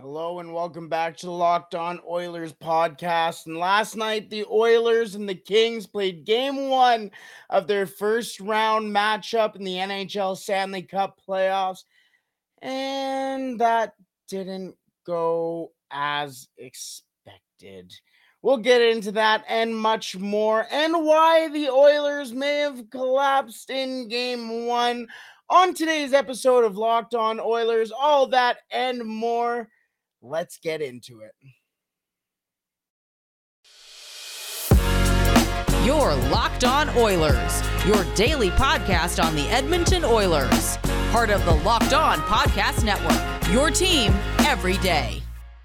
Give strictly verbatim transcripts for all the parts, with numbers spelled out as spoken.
Hello and welcome back to the Locked On Oilers podcast. And last night, the Oilers and the Kings played game one of their first round matchup in the N H L Stanley Cup playoffs. And that didn't go as expected. We'll get into that and much more, and why the Oilers may have collapsed in game one on today's episode of Locked On Oilers. All that and more. Let's get into it. You're Locked On Oilers, your daily podcast on the Edmonton Oilers. Part of the Locked On Podcast Network, your team every day.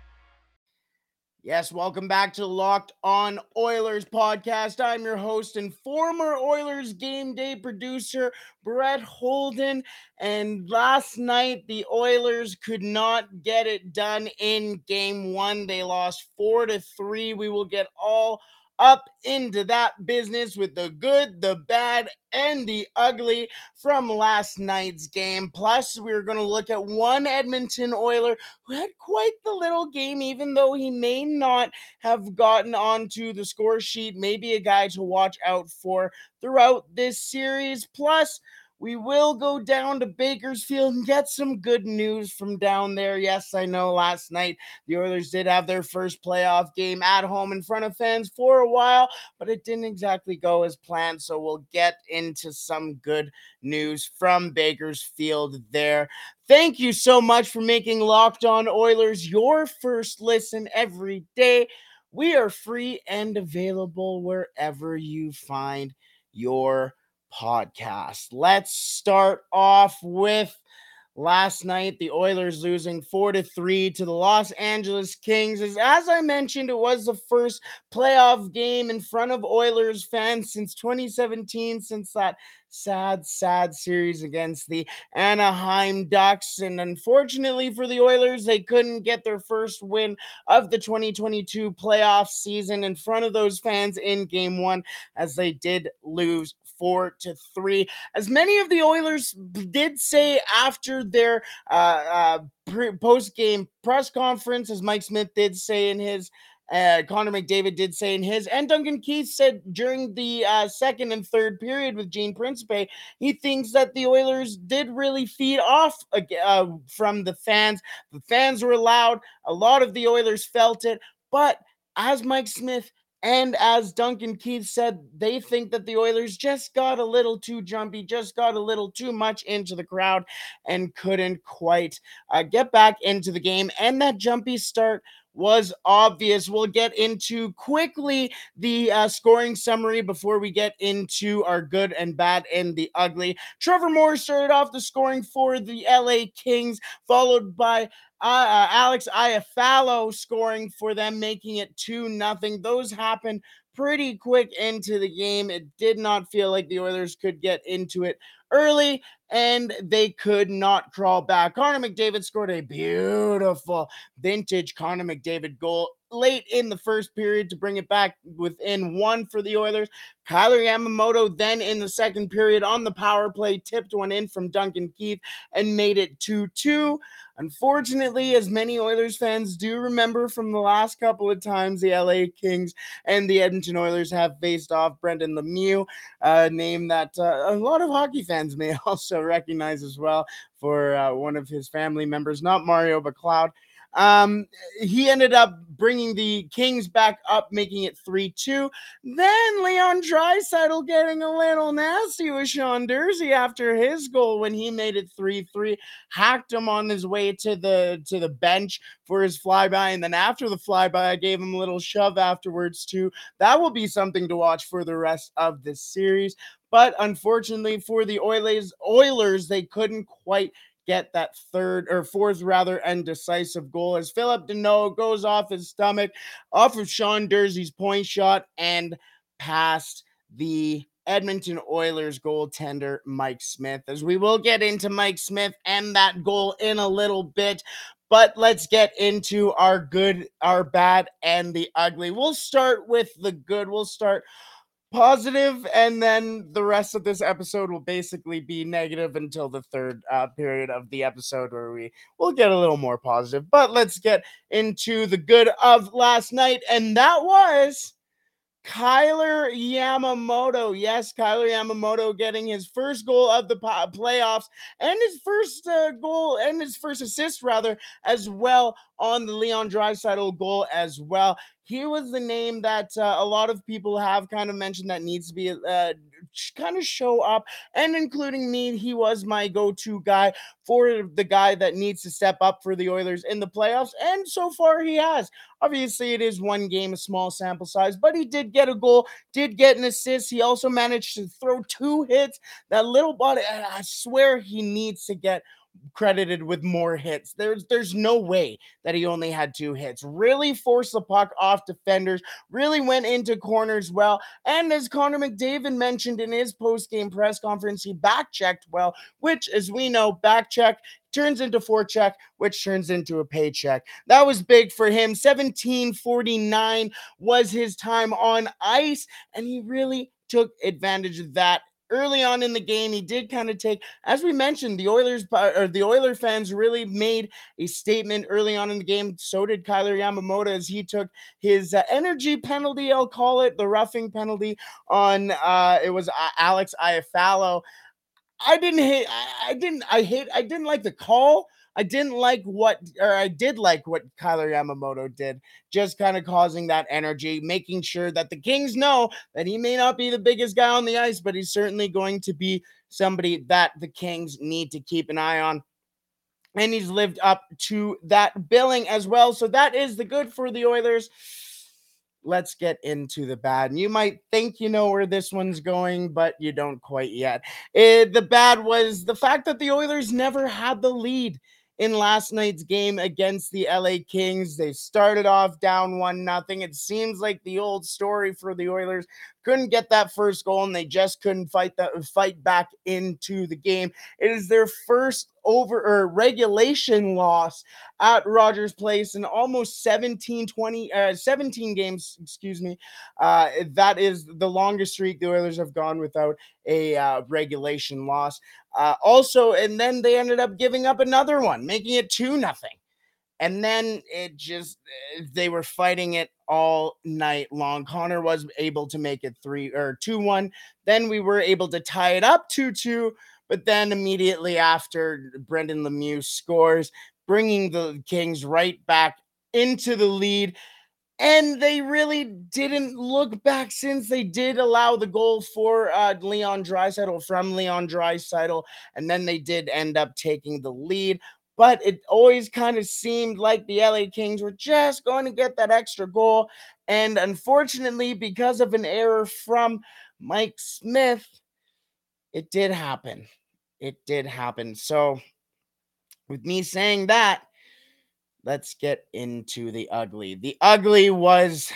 Yes, welcome back to the Locked On Oilers podcast. I'm your host and former Oilers game day producer, Brett Holden. And last night, the Oilers could not get it done in game one. They lost four to three. We will get all up into that business with the good, the bad, and the ugly from last night's game. Plus, we're going to look at one Edmonton Oiler who had quite the little game, even though he may not have gotten onto the score sheet. Maybe a guy to watch out for throughout this series. Plus, we will go down to Bakersfield and get some good news from down there. Yes, I know last night the Oilers did have their first playoff game at home in front of fans for a while, but it didn't exactly go as planned. So we'll get into some good news from Bakersfield there. Thank you so much for making Locked On Oilers your first listen every day. We are free and available wherever you find your podcast. Let's start off with last night, the Oilers losing four to three to the Los Angeles Kings. As, as I mentioned, it was the first playoff game in front of Oilers fans since twenty seventeen, since that sad, sad series against the Anaheim Ducks. And unfortunately for the Oilers, they couldn't get their first win of the twenty twenty-two playoff season in front of those fans in game one, as they did lose four to three. As many of the Oilers did say after their uh, uh, pre- post-game press conference, as Mike Smith did say in his, uh, Connor McDavid did say in his, and Duncan Keith said during the uh, second and third period with Gene Principe, he thinks that the Oilers did really feed off uh, from the fans. The fans were loud. A lot of the Oilers felt it, but as Mike Smith and as Duncan Keith said, they think that the Oilers just got a little too jumpy, just got a little too much into the crowd and couldn't quite uh, get back into the game. And that jumpy start was obvious. We'll get into quickly the uh, scoring summary before we get into our good and bad and the ugly. Trevor Moore started off the scoring for the L A Kings, followed by Uh, uh, Alex Iafallo scoring for them, making it two nothing. Those happened pretty quick into the game. It did not feel like the Oilers could get into it early, and they could not crawl back. Connor McDavid scored a beautiful vintage Connor McDavid goal late in the first period to bring it back within one for the Oilers. Kyler Yamamoto then in the second period on the power play tipped one in from Duncan Keith and made it two two. Unfortunately, as many Oilers fans do remember from the last couple of times the L A Kings and the Edmonton Oilers have faced off, Brendan Lemieux, a name that uh, a lot of hockey fans may also recognize as well for uh, one of his family members, not Mario McLeod. Um, he ended up bringing the Kings back up, making it three two. Then Leon Draisaitl getting a little nasty with Sean Durzi after his goal when he made it three three, hacked him on his way to the to the bench for his flyby, and then after the flyby, I gave him a little shove afterwards too. That will be something to watch for the rest of this series. But unfortunately for the Oilers, Oilers, they couldn't quite get that third or fourth rather and decisive goal as Philip Deneau goes off his stomach off of Sean Durzi's point shot and past the Edmonton Oilers goaltender Mike Smith. As we will get into Mike Smith and that goal in a little bit, but let's get into our good, our bad, and the ugly. We'll start with the good. We'll start positive, and then the rest of this episode will basically be negative until the third uh, period of the episode where we will get a little more positive. But let's get into the good of last night, and that was Kailer Yamamoto. Yes, Kailer Yamamoto getting his first goal of the po- playoffs and his first uh, goal and his first assist, rather, as well on the Leon Draisaitl goal as well. He was the name that uh, a lot of people have kind of mentioned that needs to be uh, kind of show up, and including me, he was my go-to guy for the guy that needs to step up for the Oilers in the playoffs, and so far he has. Obviously, it is one game, a small sample size, but he did get a goal, did get an assist. He also managed to throw two hits. That little body, I swear he needs to get credited with more hits. There's there's no way that he only had two hits. Really forced the puck off defenders, really went into corners well. And as Connor McDavid mentioned in his post-game press conference, he back-checked well, which, as we know, back-check turns into forecheck, which turns into a paycheck. That was big for him. seventeen forty-nine was his time on ice, and he really took advantage of that. Early on in the game, he did kind of take, as we mentioned, the Oilers or the Oiler fans really made a statement early on in the game. So did Kailer Yamamoto as he took his uh, energy penalty, I'll call it, the roughing penalty on uh, it was uh, Alex Iafallo. I didn't hate. I, I didn't. I hate. I didn't like the call. I didn't like what, or I did like what Kailer Yamamoto did, just kind of causing that energy, making sure that the Kings know that he may not be the biggest guy on the ice, but he's certainly going to be somebody that the Kings need to keep an eye on. And he's lived up to that billing as well. So that is the good for the Oilers. Let's get into the bad. And you might think you know where this one's going, but you don't quite yet. It, the bad was the fact that the Oilers never had the lead in last night's game against the L A Kings. They started off down one nothing. It seems like the old story for the Oilers. Couldn't get that first goal, and they just couldn't fight that fight back into the game. It is their first over or regulation loss at Rogers Place in almost seventeen, twenty, uh, seventeen games, excuse me. Uh, that is the longest streak the Oilers have gone without a uh, regulation loss. Uh, also, and then they ended up giving up another one, making it two nothing. And then it just, they were fighting it all night long. Connor was able to make it three or two one. Then we were able to tie it up two two. But then immediately after, Brendan Lemieux scores, bringing the Kings right back into the lead. And they really didn't look back since they did allow the goal for uh, Leon Draisaitl from Leon Draisaitl. And then they did end up taking the lead. But it always kind of seemed like the L A Kings were just going to get that extra goal. And unfortunately, because of an error from Mike Smith, it did happen. It did happen. So with me saying that, let's get into the ugly. The ugly was,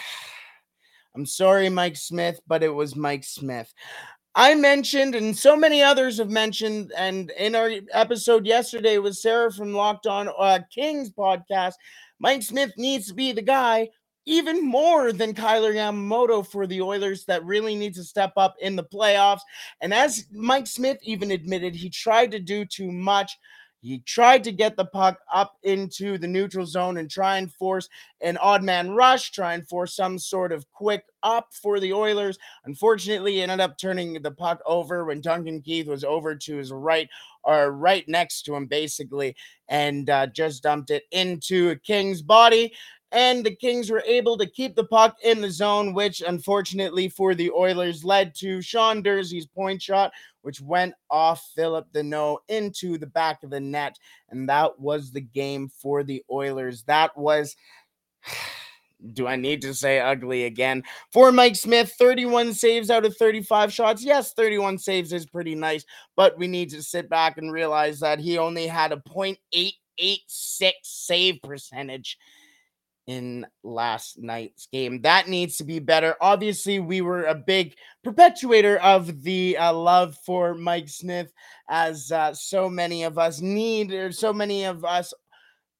I'm sorry, Mike Smith, but it was Mike Smith. I mentioned, and so many others have mentioned, and in our episode yesterday with Sarah from Locked On uh, Kings podcast, Mike Smith needs to be the guy even more than Kailer Yamamoto for the Oilers that really needs to step up in the playoffs. And as Mike Smith even admitted, he tried to do too much. He tried to get the puck up into the neutral zone and try and force an odd man rush, try and force some sort of quick up for the Oilers. Unfortunately, he ended up turning the puck over when Duncan Keith was over to his right, or right next to him, basically, and uh, just dumped it into a King's body. And the Kings were able to keep the puck in the zone, which unfortunately for the Oilers led to Sean Durzee's point shot, which went off Philip Deneau into the back of the net. And that was the game for the Oilers. That was, do I need to say ugly again? For Mike Smith, thirty-one saves out of thirty-five shots. Yes, thirty-one saves is pretty nice, but we need to sit back and realize that he only had a point eight eight six save percentage in last night's game. That needs to be better. Obviously, we were a big perpetuator of the uh, love for Mike Smith, as uh, so many of us need, or so many of us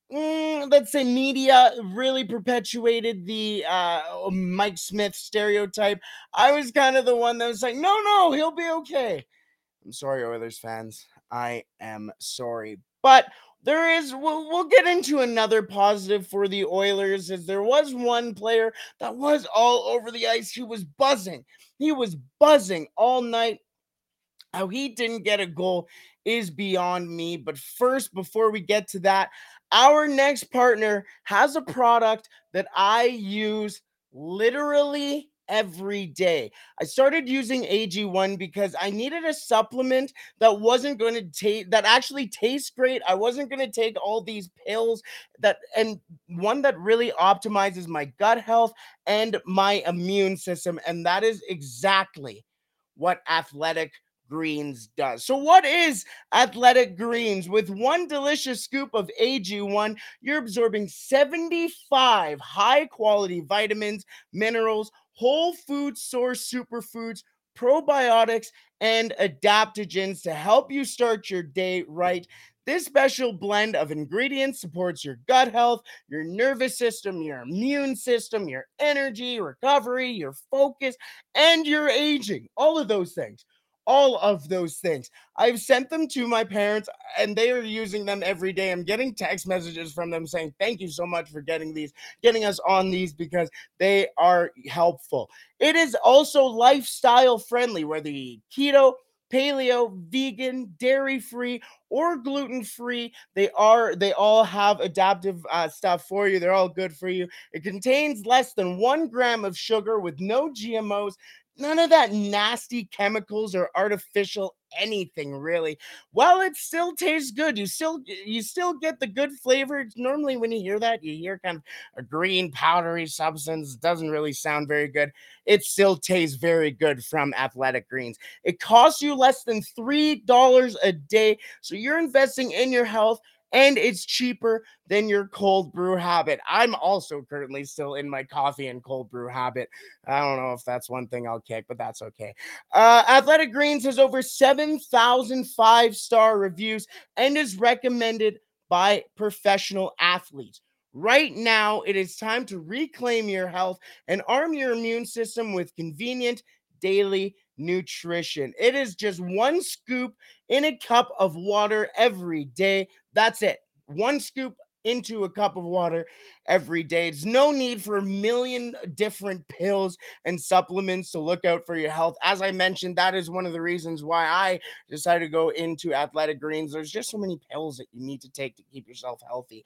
mm, let's say media really perpetuated the uh, Mike Smith stereotype. I was kind of the one that was like, no, no, he'll be okay. I'm sorry, Oilers fans. I am sorry. But there is, we'll, we'll get into another positive for the Oilers, as there was one player that was all over the ice. He was buzzing. He was buzzing all night. How he didn't get a goal is beyond me. But first, before we get to that, our next partner has a product that I use literally every day. I started using A G one because I needed a supplement that wasn't going to take that actually tastes great. I wasn't going to take all these pills that and one that really optimizes my gut health and my immune system, and that is exactly what Athletic Greens does. So what is Athletic Greens? With one delicious scoop of A G one, you're absorbing seventy-five high-quality vitamins, minerals, whole food source superfoods, probiotics, and adaptogens to help you start your day right. This special blend of ingredients supports your gut health, your nervous system, your immune system, your energy, recovery, your focus, and your aging. All of those things. All of those things. I've sent them to my parents and they are using them every day. I'm getting text messages from them saying, thank you so much for getting these, getting us on these because they are helpful. It is also lifestyle friendly, whether you eat keto, paleo, vegan, dairy-free, or gluten-free. They are, they all have adaptive uh, stuff for you. They're all good for you. It contains less than one gram of sugar with no G M Os. None of that nasty chemicals or artificial anything, really. While it still tastes good, you still you still get the good flavor. Normally when you hear that, you hear kind of a green powdery substance. It doesn't really sound very good. It still tastes very good from Athletic Greens. It costs you less than three dollars a day, so you're investing in your health, and it's cheaper than your cold brew habit. I'm also currently still in my coffee and cold brew habit. I don't know if that's one thing I'll kick, but that's okay. Uh, Athletic Greens has over seven thousand five-star reviews and is recommended by professional athletes. Right now, it is time to reclaim your health and arm your immune system with convenient daily nutrition. It is just one scoop in a cup of water every day. That's it. One scoop into a cup of water every day. It's no need for a million different pills and supplements to look out for your health. As I mentioned, that is one of the reasons why I decided to go into Athletic Greens. There's just so many pills that you need to take to keep yourself healthy.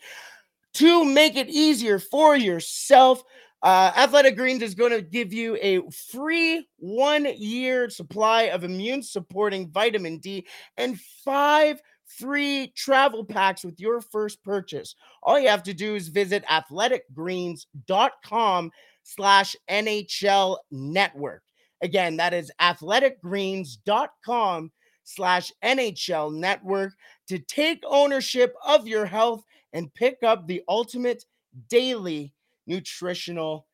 To make it easier for yourself, uh, Athletic Greens is going to give you a free one-year supply of immune-supporting vitamin D and five free travel packs with your first purchase. All you have to do is visit athleticgreens.com slash NHL network. Again, that is athleticgreens.com slash NHL network to take ownership of your health and pick up the ultimate daily nutritional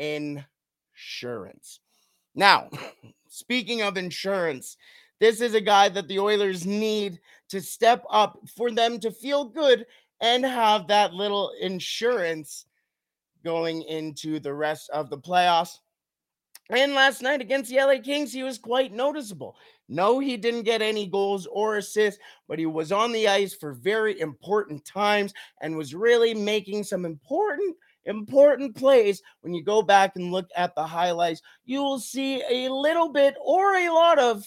insurance. Now, speaking of insurance, this is a guy that the Oilers need to step up for them to feel good and have that little insurance going into the rest of the playoffs. And last night against the L A Kings, he was quite noticeable. No, he didn't get any goals or assists, but he was on the ice for very important times and was really making some important, important plays. When you go back and look at the highlights, you will see a little bit or a lot of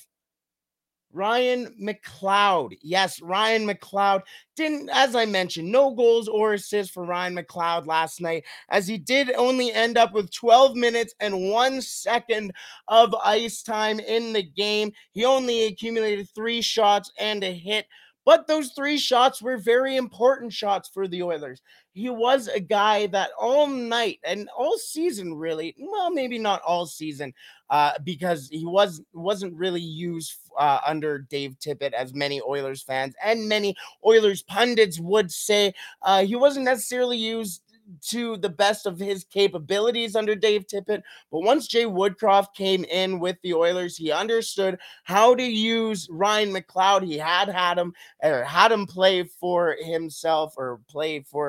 Ryan McLeod. Yes, Ryan McLeod didn't, as I mentioned, no goals or assists for Ryan McLeod last night, as he did only end up with twelve minutes and one second of ice time in the game. He only accumulated three shots and a hit, but those three shots were very important shots for the Oilers. He was a guy that all night and all season, really, well, maybe not all season, uh, because he was, wasn't really used uh, under Dave Tippett, as many Oilers fans and many Oilers pundits would say. Uh, he wasn't necessarily used to the best of his capabilities under Dave Tippett, but once Jay Woodcroft came in with the Oilers, he understood how to use Ryan McLeod. He had had him or had him play for himself or play for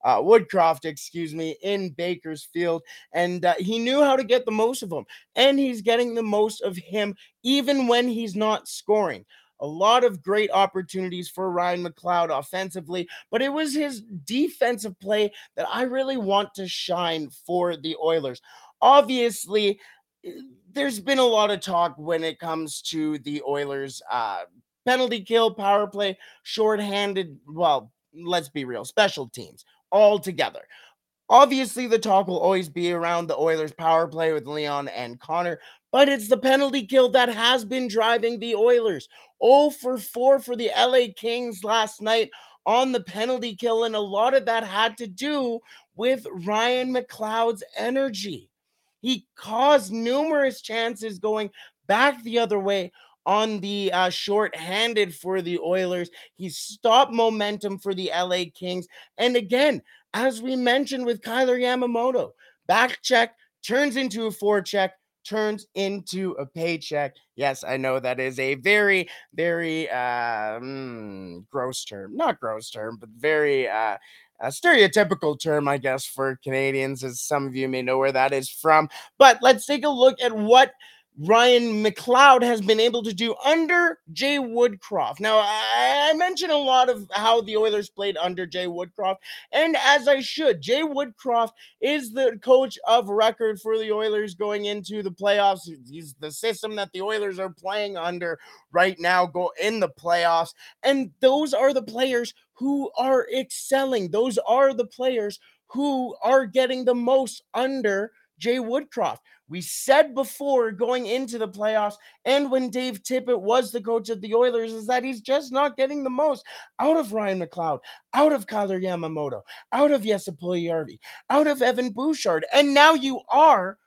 uh, Woodcroft, excuse me, in Bakersfield, and uh, he knew how to get the most of him, and he's getting the most of him even when he's not scoring. A lot of great opportunities for Ryan McLeod offensively, but it was his defensive play that I really want to shine for the Oilers. Obviously, there's been a lot of talk when it comes to the Oilers' uh, penalty kill, power play, shorthanded. Well, let's be real, special teams all together. Obviously, the talk will always be around the Oilers' power play with Leon and Connor, but it's the penalty kill that has been driving the Oilers. oh for four for the L A Kings last night on the penalty kill, and a lot of that had to do with Ryan McLeod's energy. He caused numerous chances going back the other way on the uh, short-handed for the Oilers. He stopped momentum for the L A Kings. And again, as we mentioned with Kailer Yamamoto, back check turns into a forecheck, turns into a paycheck. Yes, I know that is a very, very uh, mm, gross term. Not gross term, but very uh, a stereotypical term, I guess, for Canadians, as some of you may know where that is from. But let's take a look at what Ryan McLeod has been able to do under Jay Woodcroft. Now, I mentioned a lot of how the Oilers played under Jay Woodcroft, and as I should, Jay Woodcroft is the coach of record for the Oilers going into the playoffs. He's the system that the Oilers are playing under right now, go in the playoffs, and those are the players who are excelling. Those are the players who are getting the most under Jay Woodcroft. We said before going into the playoffs and when Dave Tippett was the coach of the Oilers is that he's just not getting the most out of Ryan McLeod, out of Kailer Yamamoto, out of Jesse Puljujarvi, out of Evan Bouchard. And now you are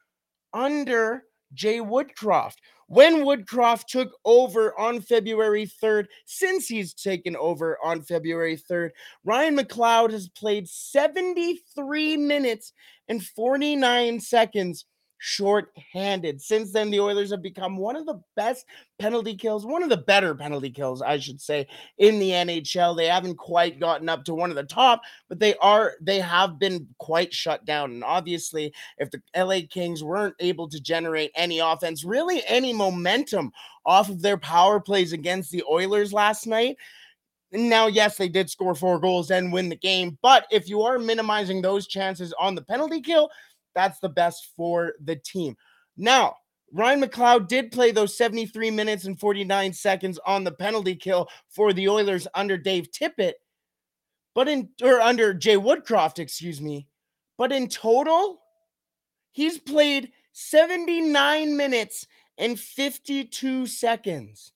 under Jay Woodcroft. When Woodcroft took over on February third, since he's taken over on February third, Ryan McLeod has played seventy-three minutes and forty-nine seconds short-handed. Since then, the Oilers have become one of the best penalty kills, one of the better penalty kills, I should say, in the N H L. They haven't quite gotten up to one of the top, but they are, they have been quite shut down. And obviously, if the L A Kings weren't able to generate any offense, really any momentum off of their power plays against the Oilers last night, now, yes, they did score four goals and win the game, but if you are minimizing those chances on the penalty kill, that's the best for the team. Now, Ryan McLeod did play those seventy-three minutes and forty-nine seconds on the penalty kill for the Oilers under Dave Tippett, but in or under Jay Woodcroft, excuse me. But in total, he's played seventy-nine minutes and fifty-two seconds.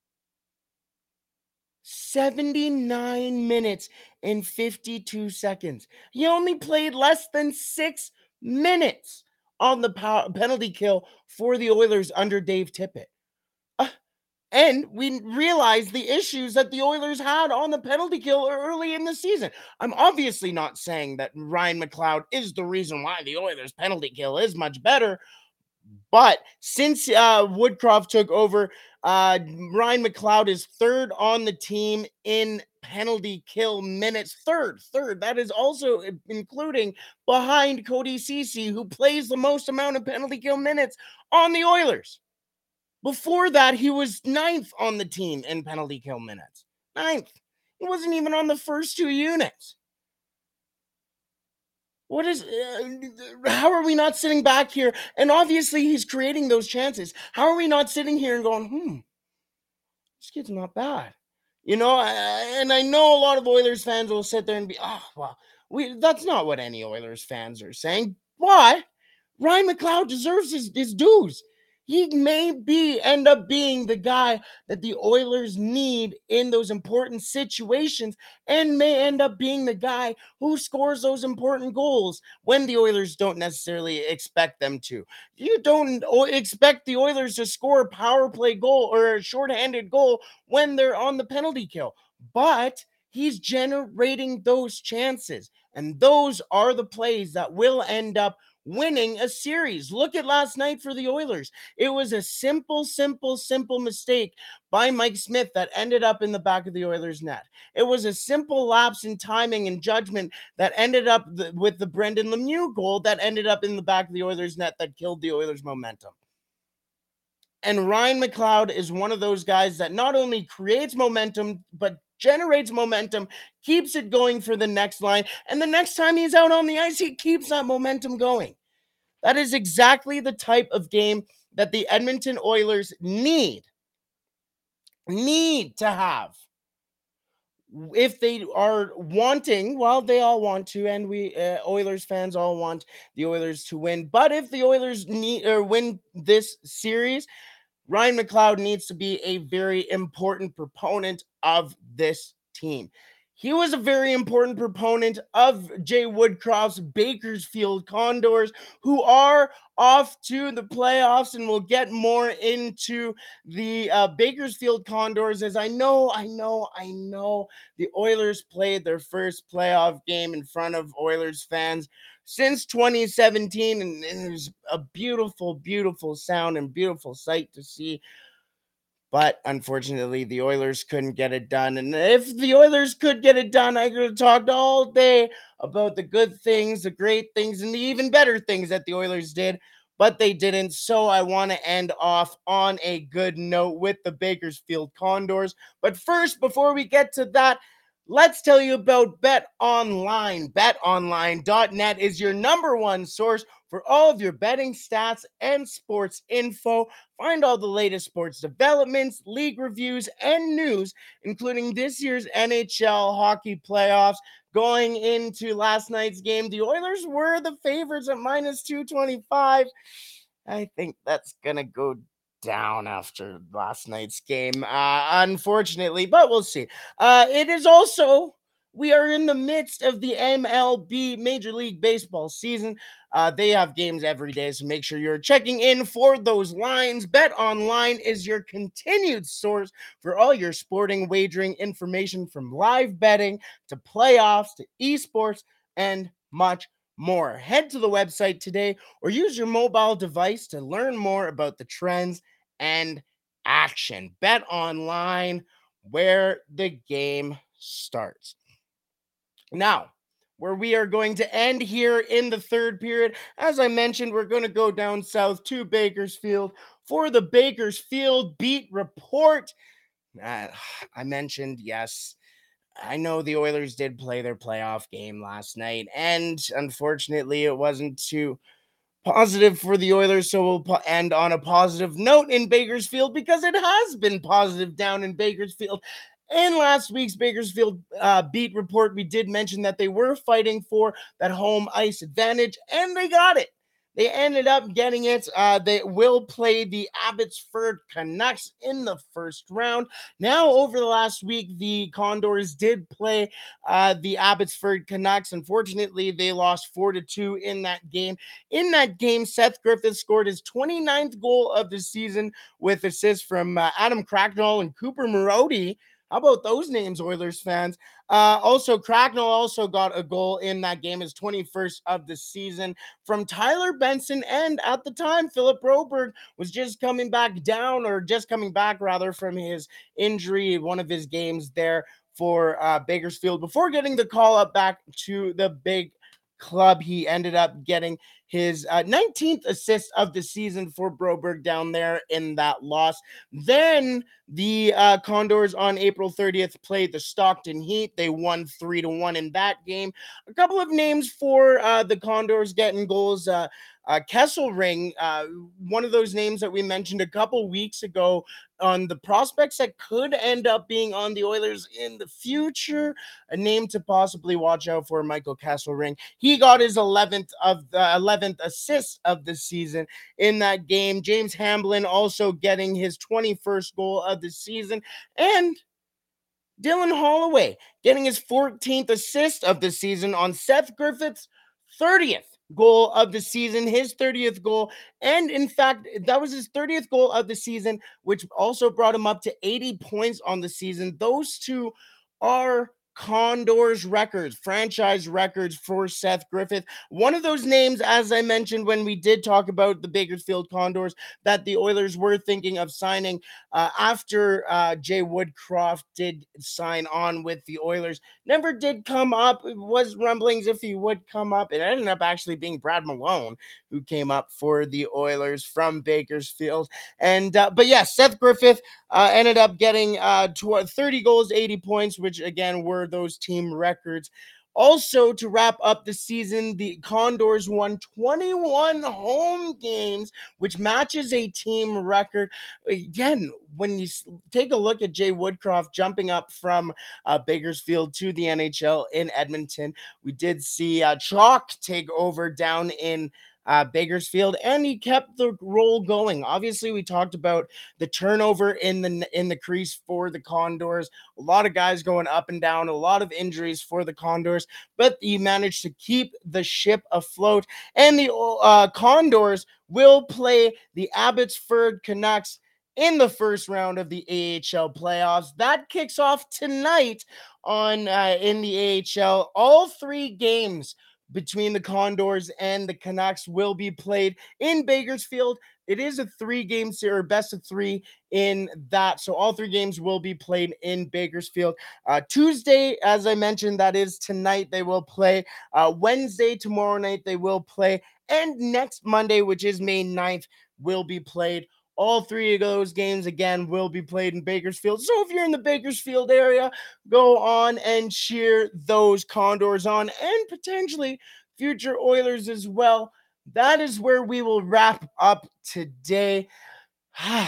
seventy-nine minutes and fifty-two seconds. He only played less than six minutes on the power, penalty kill for the Oilers under Dave Tippett. Uh, and we realized the issues that the Oilers had on the penalty kill early in the season. I'm obviously not saying that Ryan McLeod is the reason why the Oilers penalty kill is much better, but since uh, Woodcroft took over, uh, Ryan McLeod is third on the team in penalty kill minutes. Third, third. That is also including behind Cody Ceci, who plays the most amount of penalty kill minutes on the Oilers. Before that, he was ninth on the team in penalty kill minutes. Ninth. He wasn't even on the first two units. What is, uh, how are we not sitting back here? And obviously he's creating those chances. How are we not sitting here and going, hmm, this kid's not bad. You know, and I know a lot of Oilers fans will sit there and be, oh, well, we, that's not what any Oilers fans are saying. But Ryan McLeod deserves his, his dues. He may be end up being the guy that the Oilers need in those important situations and may end up being the guy who scores those important goals when the Oilers don't necessarily expect them to. You don't expect the Oilers to score a power play goal or a shorthanded goal when they're on the penalty kill, but he's generating those chances, and those are the plays that will end up winning a series. Look at last night for the Oilers. It was a simple, simple, simple mistake by Mike Smith that ended up in the back of the Oilers' net. It was a simple lapse in timing and judgment that ended up th- with the Brendan Lemieux goal that ended up in the back of the Oilers' net that killed the Oilers' momentum. And Ryan McLeod is one of those guys that not only creates momentum, but generates momentum, keeps it going for the next line. And the next time he's out on the ice, he keeps that momentum going. That is exactly the type of game that the Edmonton Oilers need, need to have. If they are wanting, well, they all want to, and we uh, Oilers fans all want the Oilers to win. But if the Oilers need or win this series, Ryan McLeod needs to be a very important proponent of this team. He was a very important proponent of Jay Woodcroft's Bakersfield Condors, who are off to the playoffs, and we'll get more into the uh, Bakersfield Condors, as I know, I know, I know the Oilers played their first playoff game in front of Oilers fans since twenty seventeen, and it was a beautiful, beautiful sound and beautiful sight to see. But unfortunately, the Oilers couldn't get it done. And if the Oilers could get it done, I could have talked all day about the good things, the great things, and the even better things that the Oilers did, but they didn't. So I want to end off on a good note with the Bakersfield Condors. But first, before we get to that, let's tell you about Bet Online. bet online dot net is your number one source for all of your betting stats and sports info. Find all the latest sports developments, league reviews, and news, including this year's N H L hockey playoffs. Going into last night's game, the Oilers were the favorites at minus two twenty-five. I think that's going to go down after last night's game, uh, unfortunately, but we'll see. Uh, it is also, we are in the midst of the M L B Major League Baseball season. Uh, they have games every day, so make sure you're checking in for those lines. Bet Online is your continued source for all your sporting wagering information, from live betting to playoffs to esports and much more. Head to the website today or use your mobile device to learn more about the trends and action. Bet Online, where the game starts. Now, where we are going to end here in the third period, as I mentioned, we're going to go down south to Bakersfield for the Bakersfield Beat Report. Uh, I mentioned, yes, I know the Oilers did play their playoff game last night, and unfortunately, it wasn't too positive for the Oilers, so we'll po- end on a positive note in Bakersfield, because it has been positive down in Bakersfield. In last week's Bakersfield uh, Beat Report, we did mention that they were fighting for that home ice advantage, and they got it. They ended up getting it. Uh, they will play the Abbotsford Canucks in the first round. Now, over the last week, the Condors did play uh, the Abbotsford Canucks. Unfortunately, they lost four to two in that game. In that game, Seth Griffith scored his twenty-ninth goal of the season with assists from uh, Adam Cracknell and Cooper Marody. How about those names, Oilers fans? Uh, also, Cracknell also got a goal in that game, his twenty-first of the season, from Tyler Benson. And at the time, Philip Broberg was just coming back down, or just coming back, rather, from his injury, one of his games there for uh, Bakersfield. Before getting the call up back to the big club, he ended up getting his uh, nineteenth assist of the season for Broberg down there in that loss. Then the uh, Condors on April thirtieth played the Stockton Heat. They won three to one in that game. A couple of names for uh, the Condors getting goals. Uh, uh, Kesselring, uh, one of those names that we mentioned a couple weeks ago on the prospects that could end up being on the Oilers in the future. A name to possibly watch out for, Michael Kesselring. He got his eleventh of the eleventh assist of the season in that game. James Hamblin also getting his twenty-first goal of the season, and Dylan Holloway getting his fourteenth assist of the season on Seth Griffith's thirtieth goal of the season, his thirtieth goal. And in fact, that was his thirtieth goal of the season, which also brought him up to eighty points on the season. Those two are Condors records, franchise records for Seth Griffith. One of those names, as I mentioned when we did talk about the Bakersfield Condors, that the Oilers were thinking of signing uh, after uh, Jay Woodcroft did sign on with the Oilers. Never did come up. It was rumblings if he would come up. It ended up actually being Brad Malone who came up for the Oilers from Bakersfield. And uh, but yeah, Seth Griffith uh, ended up getting uh, thirty goals, eighty points, which again were those team records. Also, to wrap up the season, the Condors won twenty-one home games, which matches a team record. Again, when you take a look at Jay Woodcroft jumping up from uh, Bakersfield to the N H L in Edmonton, we did see uh, Chalk take over down in Uh, Bakersfield, and he kept the role going. Obviously, we talked about the turnover in the in the crease for the Condors. A lot of guys going up and down, a lot of injuries for the Condors, but he managed to keep the ship afloat. And the uh, Condors will play the Abbotsford Canucks in the first round of the A H L playoffs. That kicks off tonight on uh, in the A H L. All three games between the Condors and the Canucks will be played in Bakersfield. It is a three-game series, best of three in that. So all three games will be played in Bakersfield. Uh, Tuesday, as I mentioned, that is tonight, they will play. Uh, Wednesday, tomorrow night, they will play. And next Monday, which is May ninth, will be played. All three of those games, again, will be played in Bakersfield. So if you're in the Bakersfield area, go on and cheer those Condors on, and potentially future Oilers as well. That is where we will wrap up today. I'm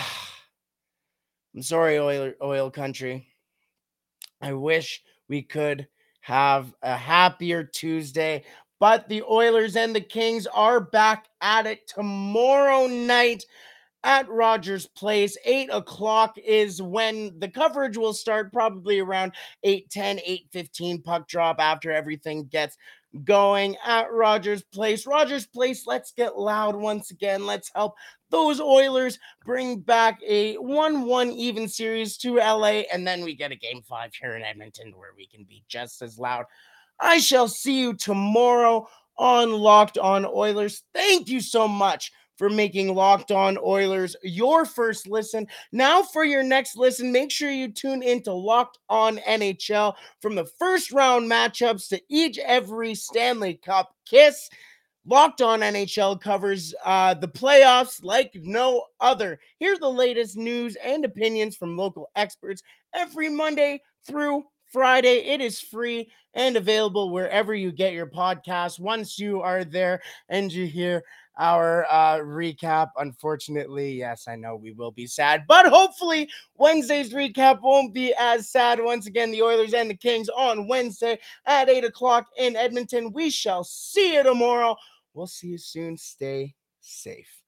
sorry, oil, oil country. I wish we could have a happier Tuesday, but the Oilers and the Kings are back at it tomorrow night at Rogers Place. eight o'clock is when the coverage will start, probably around eight ten, eight fifteen puck drop after everything gets going at Rogers Place. Rogers Place, let's get loud once again. Let's help those Oilers bring back a one one even series to L A, and then we get a game five here in Edmonton where we can be just as loud. I shall see you tomorrow on Locked On Oilers. Thank you so much for making Locked On Oilers your first listen. Now for your next listen, make sure you tune into Locked On N H L. From the first round matchups to each every Stanley Cup kiss, Locked On N H L covers uh, the playoffs like no other. Here's the latest news and opinions from local experts every Monday through Friday. It is free and available wherever you get your podcasts. Once you are there and you hear our uh, recap, unfortunately, yes, I know we will be sad, but hopefully Wednesday's recap won't be as sad. Once again, the Oilers and the Kings on Wednesday at eight o'clock in Edmonton. We shall see you tomorrow. We'll see you soon. Stay safe.